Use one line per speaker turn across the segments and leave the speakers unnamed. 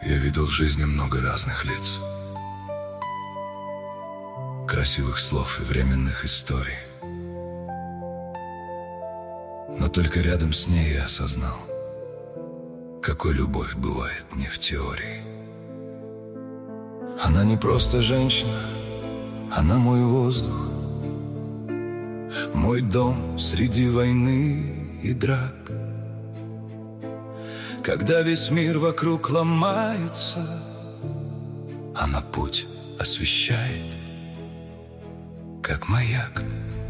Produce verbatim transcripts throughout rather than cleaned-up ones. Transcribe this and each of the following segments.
Я видел в жизни много разных лиц, красивых слов и временных историй. Но только рядом с ней я осознал, какой любовь бывает не в теории. Она не просто женщина, она мой воздух, мой дом среди войны и драк. Когда весь мир вокруг ломается, она путь освещает, как маяк.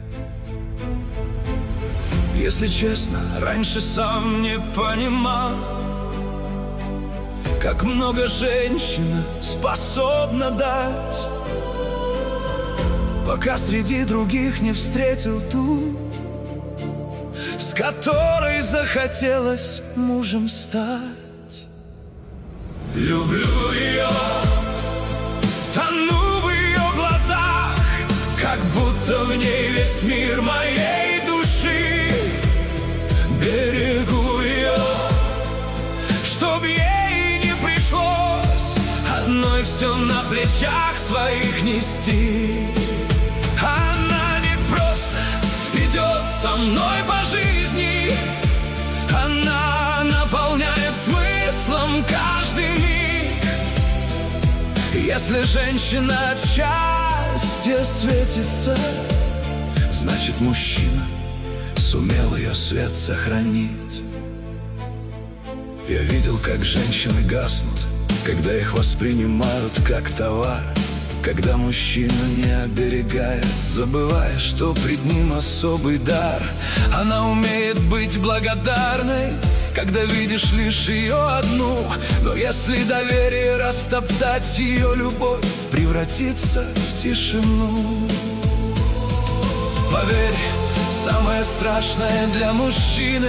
Если честно, раньше сам не понимал, как много женщина способна дать, пока среди других не встретил ту, с которой захотелось мужем стать. Люблю ее, тону в ее глазах, как будто в ней весь мир моей души. Берегу ее, чтоб ей не пришлось одной все на плечах своих нести. Она не просто идет со мной по жизни, она наполняет смыслом каждый миг. Если женщина от счастья светится, значит, мужчина сумел ее свет сохранить. Я видел, как женщины гаснут, когда их воспринимают как товар, когда мужчина не оберегает, забывая, что пред ним особый дар. Она умеет быть благодарной, когда видишь лишь ее одну. Но если доверие растоптать, ее любовь превратится в тишину. Поверь, самое страшное для мужчины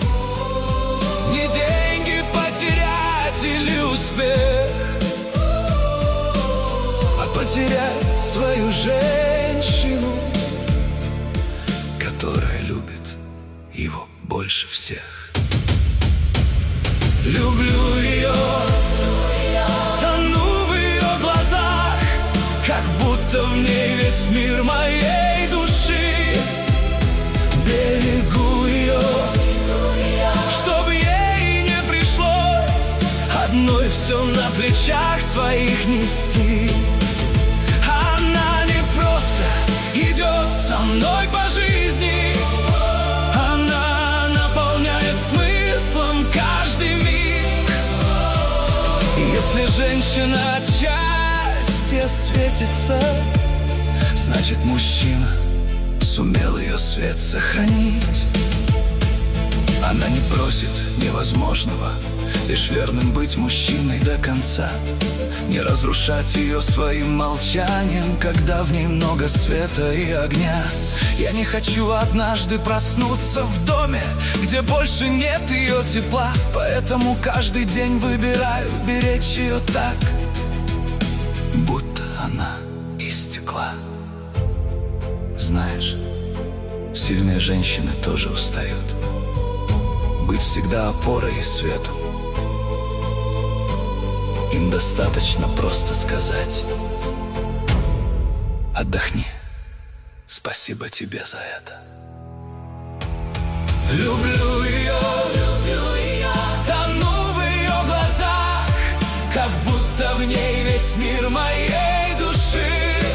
не деньги потерять или успех, а потерять свою женщину, которая любит его больше всех. Люблю ее, тону в ее глазах, как будто в ней весь мир моей души. Берегу ее, чтоб ей не пришлось одной все на плечах своих нести. Она не просто идет со мной по жизни, она наполняет смыслом каждый миг. И если женщина от счастья светится, значит, мужчина сумел ее свет сохранить. Она не просит невозможного, лишь верным быть мужчиной до конца, не разрушать ее своим молчанием, когда в ней много света и огня. Я не хочу однажды проснуться в доме, где больше нет ее тепла, поэтому каждый день выбираю беречь ее так, будто она из стекла. Знаешь, сильные женщины тоже устают быть всегда опорой и светом. Им достаточно просто сказать: отдохни, спасибо тебе за это. Люблю ее, люблю ее, тону в ее глазах, как будто в ней весь мир моей души.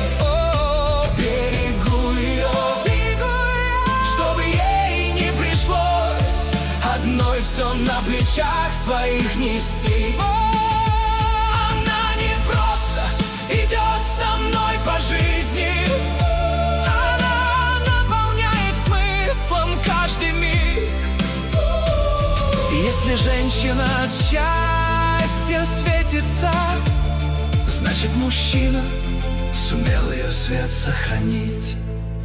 Все на плечах своих нести. Она не просто идет со мной по жизни, она наполняет смыслом каждый миг. Если женщина от счастья светится, значит, мужчина сумел ее свет сохранить.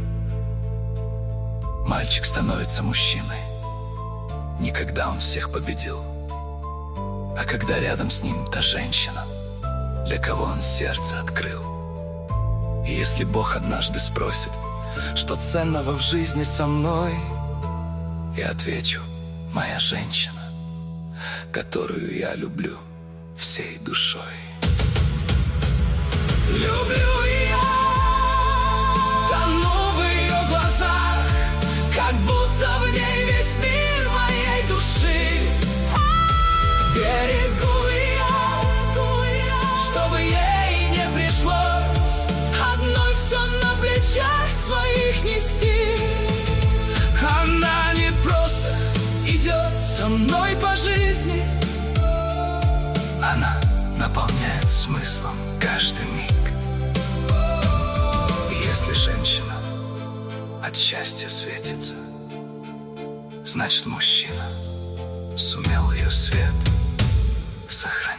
Мальчик становится мужчиной не когда он всех победил, а когда рядом с ним та женщина, для кого он сердце открыл. И если Бог однажды спросит, что ценного в жизни со мной, я отвечу: моя женщина, которую я люблю всей душой. Люблю я, тону в ее глазах, как будто в ней весь мир моей души. Берегу я, чтобы ей не пришлось одной все на плечах своих нести. Она не просто идет со мной по жизни, она наполняет смыслом каждый миг. И если женщина от счастья светится, значит, мужчина сумел ее свет сохранить.